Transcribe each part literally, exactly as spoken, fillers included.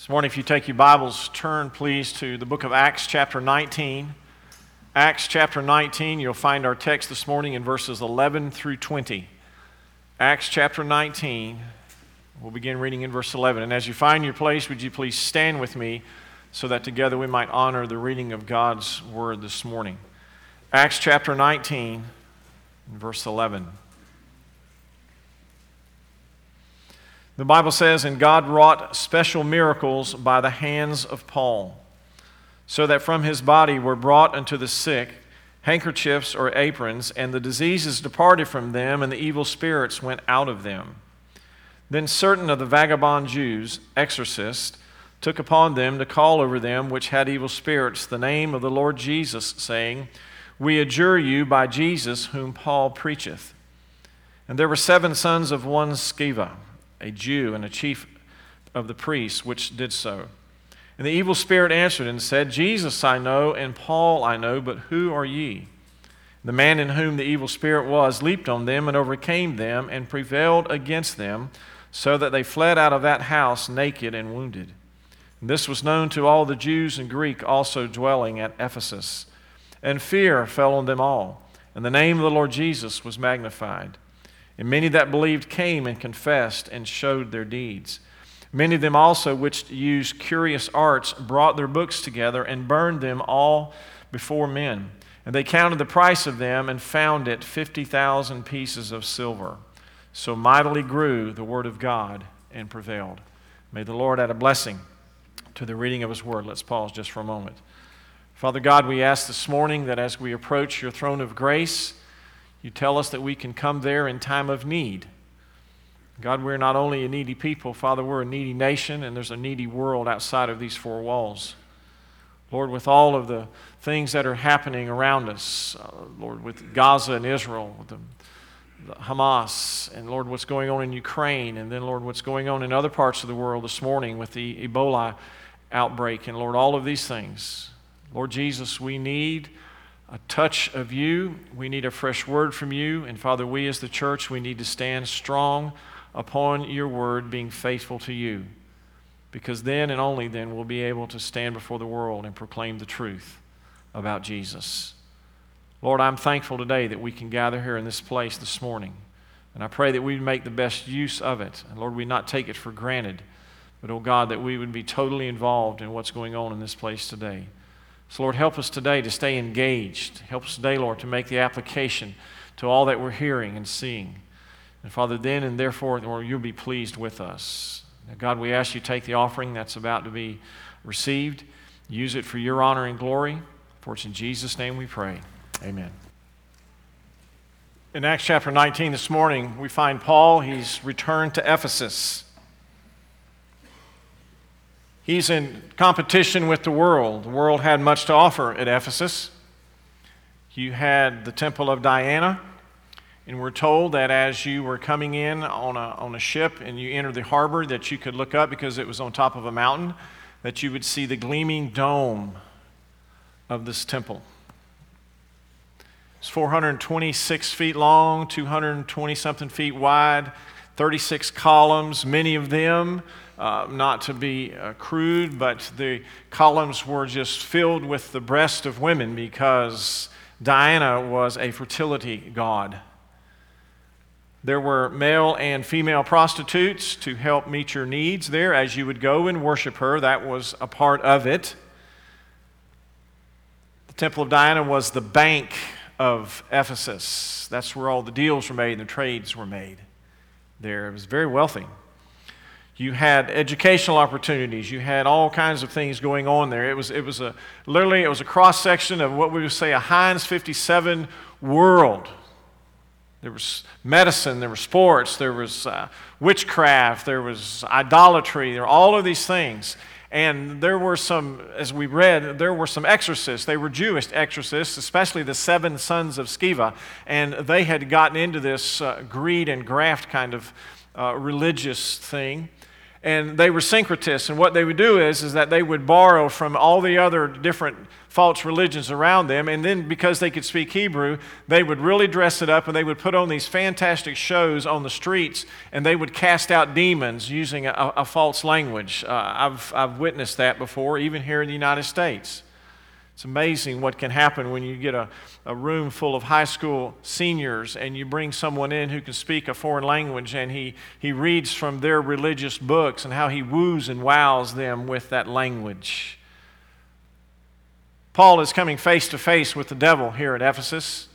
This morning, if you take your Bibles, turn please to the book of Acts chapter nineteen. Acts chapter nineteen, you'll find our text this morning in verses eleven through twenty. Acts chapter nineteen, we'll begin reading in verse eleven. And as you find your place, would you please stand with me so that together we might honor the reading of God's word this morning. Acts chapter nineteen, verse eleven. The Bible says, "And God wrought special miracles by the hands of Paul, so that from his body were brought unto the sick handkerchiefs or aprons, and the diseases departed from them, and the evil spirits went out of them. Then certain of the vagabond Jews, exorcists, took upon them to call over them which had evil spirits the name of the Lord Jesus, saying, We adjure you by Jesus whom Paul preacheth. And there were seven sons of one Sceva, a Jew and a chief of the priests, which did so. And the evil spirit answered and said, Jesus I know, and Paul I know, but who are ye? The man in whom the evil spirit was leaped on them and overcame them and prevailed against them, so that they fled out of that house naked and wounded. And this was known to all the Jews and Greek also dwelling at Ephesus. And fear fell on them all, and the name of the Lord Jesus was magnified. And many that believed came and confessed and showed their deeds. Many of them also which used curious arts brought their books together and burned them all before men. And they counted the price of them and found it fifty thousand pieces of silver. So mightily grew the word of God and prevailed." May the Lord add a blessing to the reading of his word. Let's pause just for a moment. Father God, we ask this morning that as we approach your throne of grace, you tell us that we can come there in time of need. God, we're not only a needy people, Father, we're a needy nation, and there's a needy world outside of these four walls. Lord, with all of the things that are happening around us, uh, Lord, with Gaza and Israel, with the, the Hamas, and Lord, what's going on in Ukraine, and then, Lord, what's going on in other parts of the world this morning with the Ebola outbreak, and Lord, all of these things. Lord Jesus, we need a touch of you. We need a fresh word from you. And Father, we as the church, we need to stand strong upon your word, being faithful to you. Because then and only then we'll be able to stand before the world and proclaim the truth about Jesus. Lord, I'm thankful today that we can gather here in this place this morning. And I pray that we make the best use of it. And Lord, we not take it for granted. But, oh God, that we would be totally involved in what's going on in this place today. So, Lord, help us today to stay engaged. Help us today, Lord, to make the application to all that we're hearing and seeing. And, Father, then and therefore, Lord, you'll be pleased with us. Now, God, we ask you to take the offering that's about to be received. Use it for your honor and glory. For it's in Jesus' name we pray. Amen. In Acts chapter nineteen this morning, we find Paul. He's returned to Ephesus. He's in competition with the world. The world had much to offer at Ephesus. You had the Temple of Diana, and we're told that as you were coming in on a, on a ship and you entered the harbor, that you could look up because it was on top of a mountain, that you would see the gleaming dome of this temple. It's four hundred twenty-six feet long, two hundred twenty something feet wide, thirty-six columns, many of them Uh, not to be uh, crude, but the columns were just filled with the breast of women because Diana was a fertility god. There were male and female prostitutes to help meet your needs there as you would go and worship her. That was a part of it. The Temple of Diana was the bank of Ephesus. That's where all the deals were made and the trades were made there. It was very wealthy. You had educational opportunities. You had all kinds of things going on there. It was it was a literally it was a cross section of what we would say a Heinz fifty-seven world. There was medicine, there were sports, there was uh, witchcraft, there was idolatry, there were all of these things. And there were some, as we read, there were some exorcists. They were Jewish exorcists, especially the seven sons of Sceva, and they had gotten into this uh, greed and graft kind of uh, religious thing. And they were syncretists, and what they would do is, is that they would borrow from all the other different false religions around them, and then because they could speak Hebrew, they would really dress it up, and they would put on these fantastic shows on the streets, and they would cast out demons using a, a false language. Uh, I've, I've witnessed that before, even here in the United States. It's amazing what can happen when you get a, a room full of high school seniors and you bring someone in who can speak a foreign language, and he, he reads from their religious books and how he woos and wows them with that language. Paul is coming face to face with the devil here at Ephesus.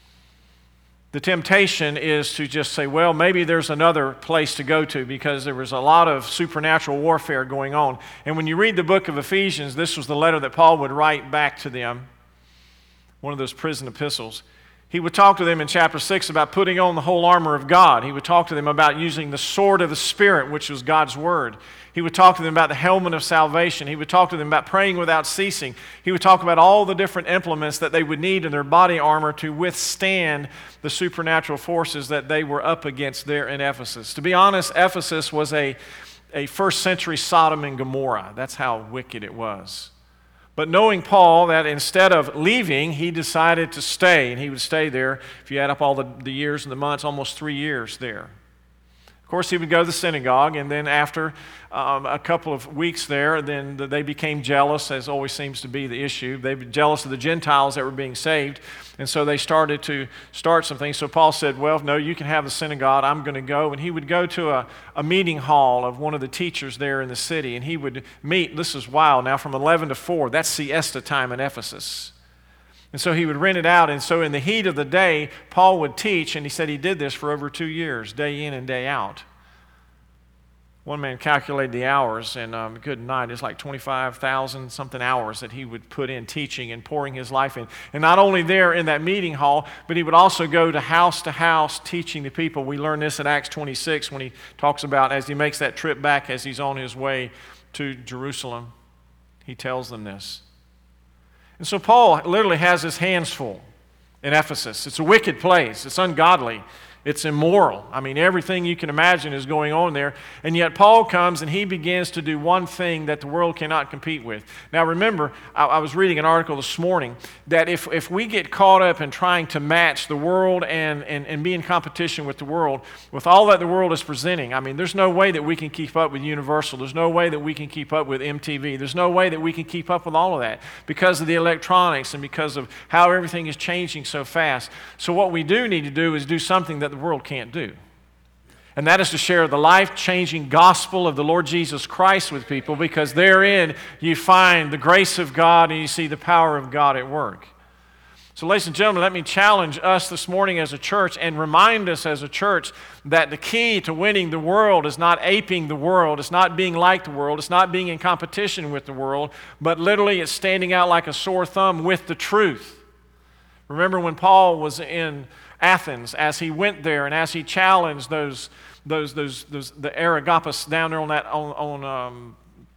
The temptation is to just say, well, maybe there's another place to go to, because there was a lot of supernatural warfare going on. And when you read the book of Ephesians, this was the letter that Paul would write back to them, one of those prison epistles. He would talk to them in chapter six about putting on the whole armor of God. He would talk to them about using the sword of the Spirit, which was God's word. He would talk to them about the helmet of salvation. He would talk to them about praying without ceasing. He would talk about all the different implements that they would need in their body armor to withstand the supernatural forces that they were up against there in Ephesus. To be honest, Ephesus was a, a first century Sodom and Gomorrah. That's how wicked it was. But knowing Paul, that instead of leaving, he decided to stay, and he would stay there, if you add up all the, the years and the months, almost three years there. Of course, he would go to the synagogue, and then after um, a couple of weeks there, then they became jealous, as always seems to be the issue. They were jealous of the Gentiles that were being saved, and so they started to start some things. So Paul said, well, no, you can have the synagogue, I'm going to go. And he would go to a, a meeting hall of one of the teachers there in the city, and he would meet, this is wild now, from eleven to four. That's siesta time in Ephesus. And so he would rent it out, and so in the heat of the day, Paul would teach, and he said he did this for over two years, day in and day out. One man calculated the hours, and um, good night, it's like twenty-five thousand something hours that he would put in teaching and pouring his life in. And not only there in that meeting hall, but he would also go to house to house teaching the people. We learn this in Acts twenty-six when he talks about, as he makes that trip back, as he's on his way to Jerusalem, he tells them this. And so Paul literally has his hands full in Ephesus. It's a wicked place. It's ungodly. It's immoral. I mean, everything you can imagine is going on there. And yet Paul comes and he begins to do one thing that the world cannot compete with. Now remember, I, I was reading an article this morning that if, if we get caught up in trying to match the world and, and, and be in competition with the world, with all that the world is presenting, I mean, there's no way that we can keep up with Universal. There's no way that we can keep up with M T V. There's no way that we can keep up with all of that because of the electronics and because of how everything is changing so fast. So what we do need to do is do something that the world can't do. And that is to share the life-changing gospel of the Lord Jesus Christ with people, because therein you find the grace of God and you see the power of God at work. So ladies and gentlemen, let me challenge us this morning as a church and remind us as a church that the key to winning the world is not aping the world, it's not being like the world, it's not being in competition with the world, but literally it's standing out like a sore thumb with the truth. Remember when Paul was in Athens, as he went there and as he challenged those, those, those, those the Areopagus down there on that on, on um,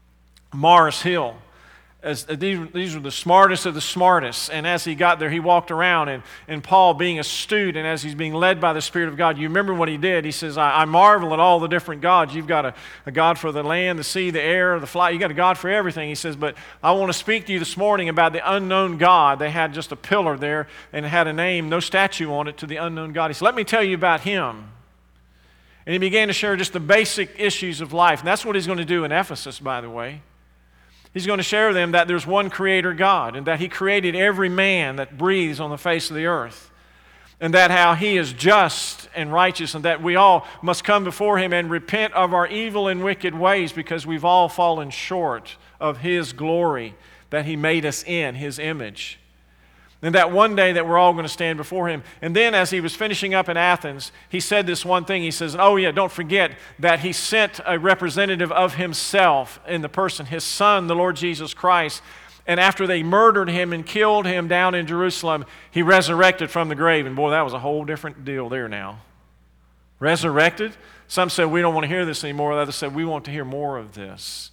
Mars Hill. As, uh, these, these were the smartest of the smartest. And as he got there, he walked around, and, and Paul, being astute, and as he's being led by the Spirit of God, you remember what he did. He says, I, I marvel at all the different gods. You've got a, a God for the land, the sea, the air, the fly. You've got a God for everything. He says, but I want to speak to you this morning about the unknown God. They had just a pillar there, and it had a name, no statue on it, to the unknown God. He said, let me tell you about him. And he began to share just the basic issues of life. And that's what he's going to do in Ephesus, by the way. He's going to share with them that there's one creator God, and that he created every man that breathes on the face of the earth, and that how he is just and righteous, and that we all must come before him and repent of our evil and wicked ways, because we've all fallen short of his glory that he made us in, his image. And that one day that we're all going to stand before him. And then as he was finishing up in Athens, he said this one thing. He says, oh yeah, don't forget that he sent a representative of himself in the person, his son, the Lord Jesus Christ. And after they murdered him and killed him down in Jerusalem, he resurrected from the grave. And boy, that was a whole different deal there now. Resurrected? Some said, we don't want to hear this anymore. Others said, we want to hear more of this.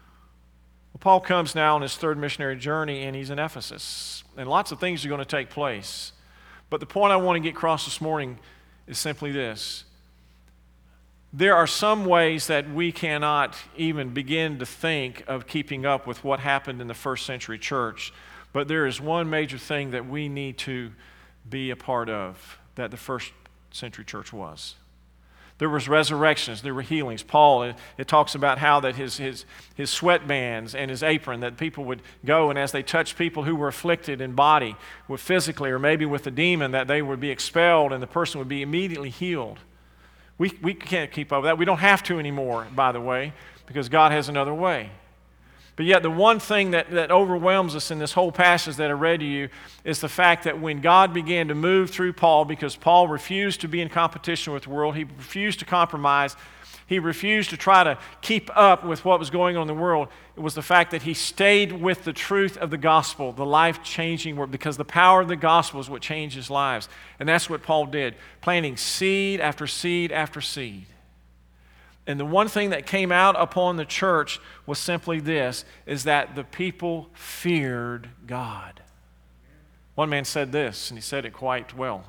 Well, Paul comes now on his third missionary journey, and he's in Ephesus. And lots of things are going to take place. But the point I want to get across this morning is simply this. There are some ways that we cannot even begin to think of keeping up with what happened in the first century church, but there is one major thing that we need to be a part of that the first century church was. There was resurrections, there were healings. Paul, it, it talks about how that his, his, his sweatbands and his apron, that people would go, and as they touched people who were afflicted in body, with physically or maybe with a demon, that they would be expelled and the person would be immediately healed. We, we can't keep up with that. We don't have to anymore, by the way, because God has another way. But yet the one thing that, that overwhelms us in this whole passage that I read to you is the fact that when God began to move through Paul, because Paul refused to be in competition with the world, he refused to compromise, he refused to try to keep up with what was going on in the world, it was the fact that he stayed with the truth of the gospel, the life-changing word, because the power of the gospel is what changes lives. And that's what Paul did, planting seed after seed after seed. And the one thing that came out upon the church was simply this, is that the people feared God. One man said this, and he said it quite well.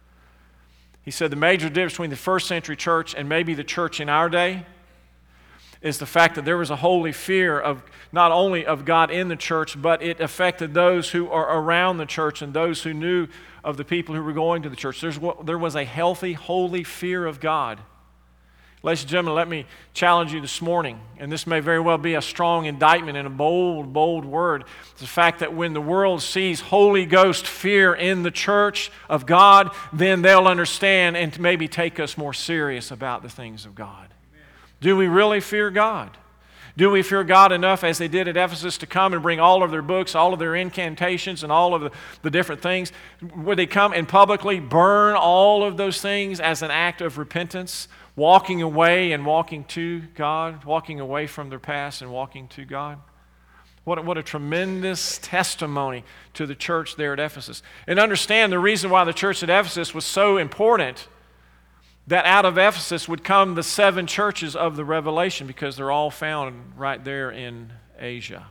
He said the major difference between the first century church and maybe the church in our day is the fact that there was a holy fear of not only of God in the church, but it affected those who are around the church and those who knew of the people who were going to the church. There's, there was a healthy, holy fear of God. Ladies and gentlemen, let me challenge you this morning, and this may very well be a strong indictment and a bold, bold word. It's the fact that when the world sees Holy Ghost fear in the church of God, then they'll understand and maybe take us more serious about the things of God. Amen. Do we really fear God? Do we fear God enough, as they did at Ephesus, to come and bring all of their books, all of their incantations, and all of the, the different things? Would they come and publicly burn all of those things as an act of repentance? Walking away and walking to God, walking away from their past and walking to God. What, what a tremendous testimony to the church there at Ephesus. And understand the reason why the church at Ephesus was so important, that out of Ephesus would come the seven churches of the Revelation, because they're all found right there in Asia.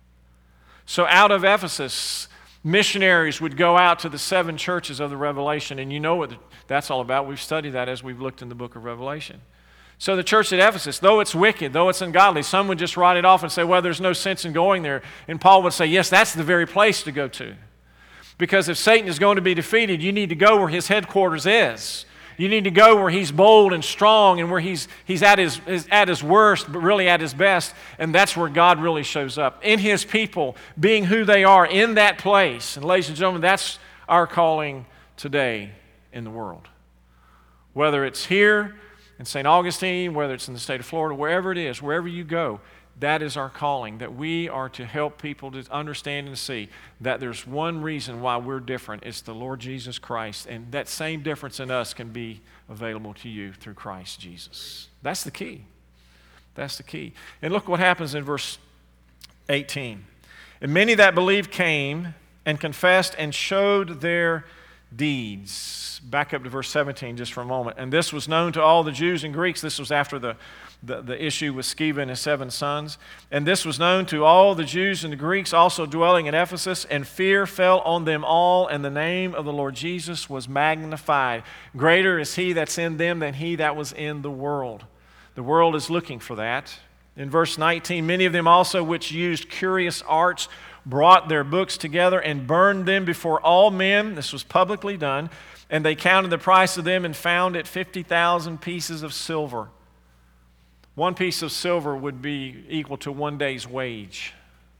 So out of Ephesus, missionaries would go out to the seven churches of the Revelation, and you know what that's all about. We've studied that as we've looked in the book of Revelation. So the church at Ephesus, though it's wicked, though it's ungodly, some would just write it off and say, well, there's no sense in going there. And Paul would say, yes, that's the very place to go to. Because if Satan is going to be defeated, you need to go where his headquarters is. You need to go where he's bold and strong and where he's, he's at his, his, at his worst, but really at his best. And that's where God really shows up. In his people, being who they are in that place. And ladies and gentlemen, that's our calling today in the world. Whether it's here in Saint Augustine, whether it's in the state of Florida, wherever it is, wherever you go, that is our calling, that we are to help people to understand and see that there's one reason why we're different. It's the Lord Jesus Christ, and that same difference in us can be available to you through Christ Jesus. That's the key. That's the key. And look what happens in verse eighteen. And many that believed came and confessed and showed their deeds. Back up to verse seventeen just for a moment. And this was known to all the Jews and Greeks. This was after the, the, the issue with Sceva and his seven sons. And this was known to all the Jews and the Greeks also dwelling in Ephesus. And fear fell on them all, and the name of the Lord Jesus was magnified. Greater is he that's in them than he that was in the world. The world is looking for that. In verse nineteen, many of them also which used curious arts brought their books together and burned them before all men. This was publicly done. And they counted the price of them and found it fifty thousand pieces of silver. One piece of silver would be equal to one day's wage.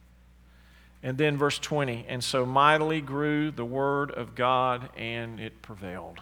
And then verse twenty, and so mightily grew the word of God, and it prevailed.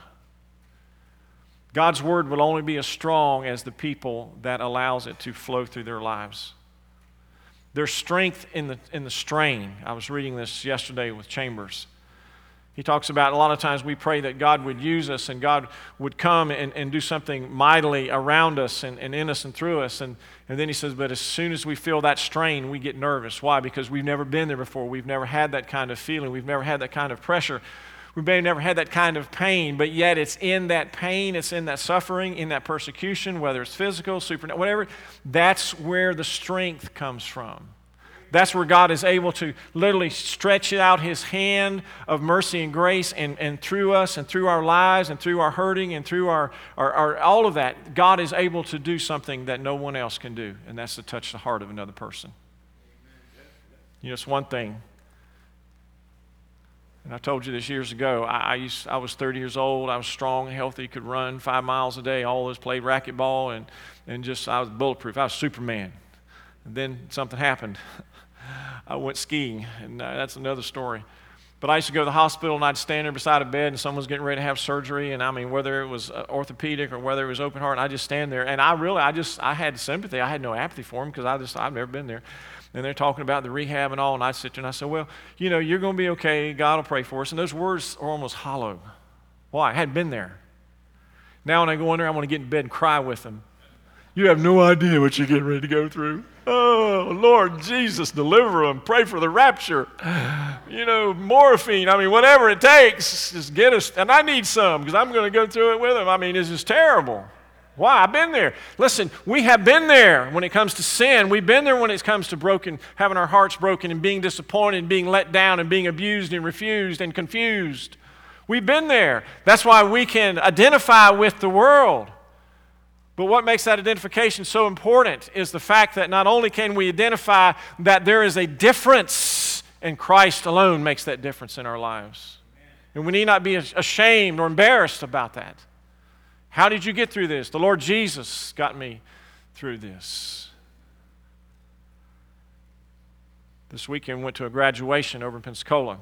God's word will only be as strong as the people that allows it to flow through their lives. There's strength in the, in the strain. I was reading this yesterday with Chambers. He talks about a lot of times we pray that God would use us and God would come and, and do something mightily around us and, and in us and through us. And, and then he says, but as soon as we feel that strain, we get nervous. Why? Because we've never been there before. We've never had that kind of feeling. We've never had that kind of pressure. We've never had that kind of pain, but yet it's in that pain, it's in that suffering, in that persecution, whether it's physical, supernatural, whatever, that's where the strength comes from. that's where God is able to literally stretch out His hand of mercy and grace and, and through us and through our lives and through our hurting and through our, our, our all of that, God is able to do something that no one else can do, and that's to touch the heart of another person. You know, it's one thing. And I told you this years ago. I, I, used, I was thirty years old. I was strong, healthy, could run five miles a day. All those played racquetball, and, and just I was bulletproof. I was Superman. And then something happened. I went skiing, and uh, that's another story. But I used to go to the hospital, and I'd stand there beside a bed, and someone was getting ready to have surgery. And I mean, whether it was uh, orthopedic or whether it was open heart, I just stand there. And I really, I just, I had sympathy. I had no apathy for them because I just, I've never been there. And they're talking about the rehab and all, and I sit there and I said, well, you know, you're going to be okay. God will pray for us. And those words are almost hollow. Why? I hadn't been there. Now when I go in there, I want to get in bed and cry with them. You have no idea what you're getting ready to go through. Oh, Lord Jesus, deliver them. Pray for the rapture. You know, morphine. I mean, whatever it takes, just get us. And I need some because I'm going to go through it with them. I mean, this is terrible. Why? I've been there. Listen, we have been there when it comes to sin. We've been there when it comes to broken, having our hearts broken and being disappointed and being let down and being abused and refused and confused. We've been there. That's why we can identify with the world. But what makes that identification so important is the fact that not only can we identify that there is a difference, and Christ alone makes that difference in our lives. And we need not be ashamed or embarrassed about that. How did you get through this? The Lord Jesus got me through this. This weekend we went to a graduation over in Pensacola.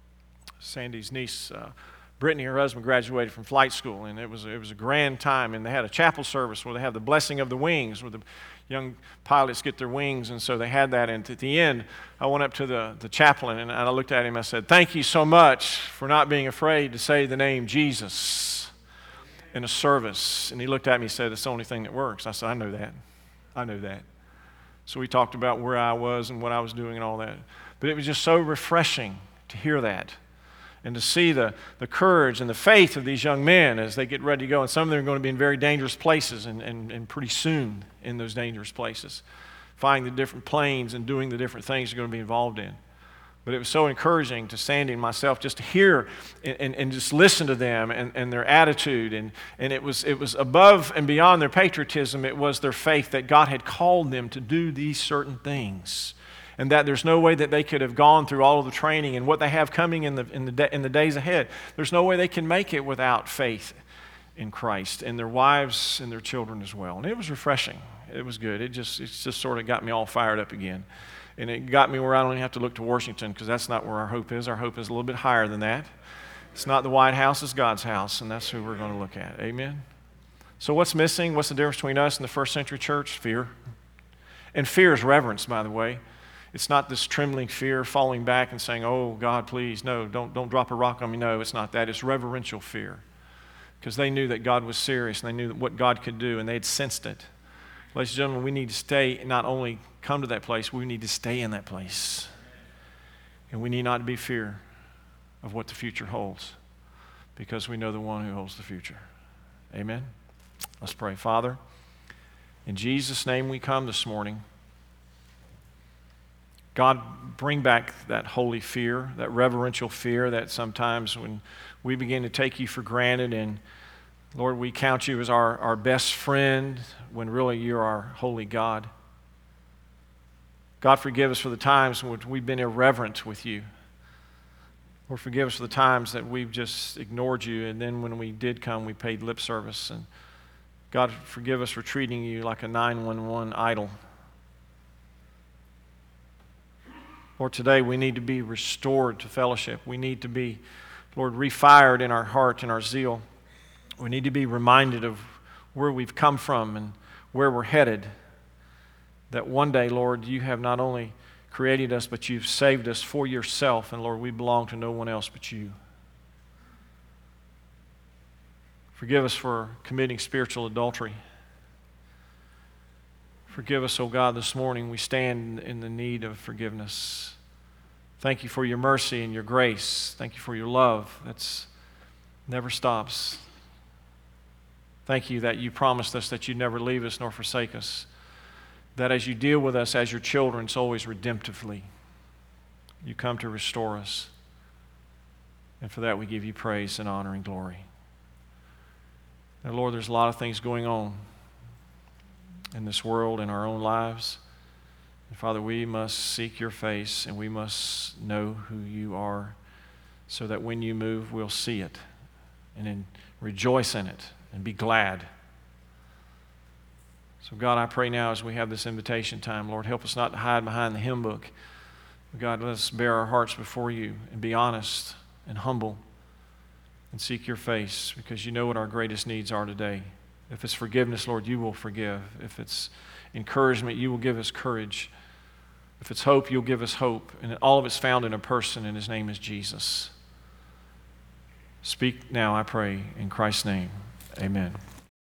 Sandy's niece, uh, Brittany, her husband, graduated from flight school, and it was, it was a grand time. And they had a chapel service where they have the blessing of the wings, where the young pilots get their wings, and so they had that. And at the end, I went up to the, the chaplain, and I looked at him and I said, thank you so much for not being afraid to say the name Jesus in a service. And he looked at me and said, it's the only thing that works. I said, I know that. I know that. So we talked about where I was and what I was doing and all that. But it was just so refreshing to hear that and to see the, the courage and the faith of these young men as they get ready to go. And some of them are going to be in very dangerous places and, and, and pretty soon in those dangerous places, flying the different planes and doing the different things they're going to be involved in. But it was so encouraging to Sandy and myself just to hear and, and, and just listen to them and, and their attitude. And, and it was, it was above and beyond their patriotism. It was their faith that God had called them to do these certain things. And that there's no way that they could have gone through all of the training and what they have coming in the, in the, de- in the days ahead. There's no way they can make it without faith in Christ and their wives and their children as well. And it was refreshing. It was good. It just, it just sort of got me all fired up again. And it got me where I don't even have to look to Washington because that's not where our hope is. Our hope is a little bit higher than that. It's not the White House, it's God's house, and that's who we're going to look at. Amen? So what's missing? What's the difference between us and the first century church? Fear. And fear is reverence, by the way. It's not this trembling fear, falling back and saying, oh, God, please, no, don't, don't drop a rock on me. No, it's not that. It's reverential fear because they knew that God was serious and they knew what God could do, and they had sensed it. Ladies and gentlemen, we need to stay, not only come to that place, we need to stay in that place. And we need not to be fear of what the future holds because we know the one who holds the future. Amen? Let's pray. Father, in Jesus' name we come this morning. God, bring back that holy fear, that reverential fear that sometimes when we begin to take you for granted and Lord, we count you as our, our best friend when really you're our holy God. God, forgive us for the times when we've been irreverent with you. Lord, forgive us for the times that we've just ignored you, and then when we did come, we paid lip service. And God, forgive us for treating you like a nine one one idol. Lord, today we need to be restored to fellowship. We need to be, Lord, refired in our heart and our zeal. We need to be reminded of where we've come from and where we're headed. That one day, Lord, you have not only created us, but you've saved us for yourself. And Lord, we belong to no one else but you. Forgive us for committing spiritual adultery. Forgive us, oh God, this morning we stand in the need of forgiveness. Thank you for your mercy and your grace. Thank you for your love that's never stops. Thank you that you promised us that you'd never leave us nor forsake us. that as you deal with us as your children, it's always redemptively. You come to restore us. And for that we give you praise and honor and glory. Now, Lord, there's a lot of things going on in this world, in our own lives. And Father, we must seek your face and we must know who you are so that when you move, we'll see it and then rejoice in it and be glad. So God, I pray now as we have this invitation time, Lord, help us not to hide behind the hymn book. God, let us bear our hearts before you and be honest and humble and seek your face because you know what our greatest needs are today. If it's forgiveness, Lord, you will forgive. If it's encouragement, you will give us courage. If it's hope, you'll give us hope. And all of it's found in a person, and his name is Jesus. Speak now, I pray, in Christ's name. Amen.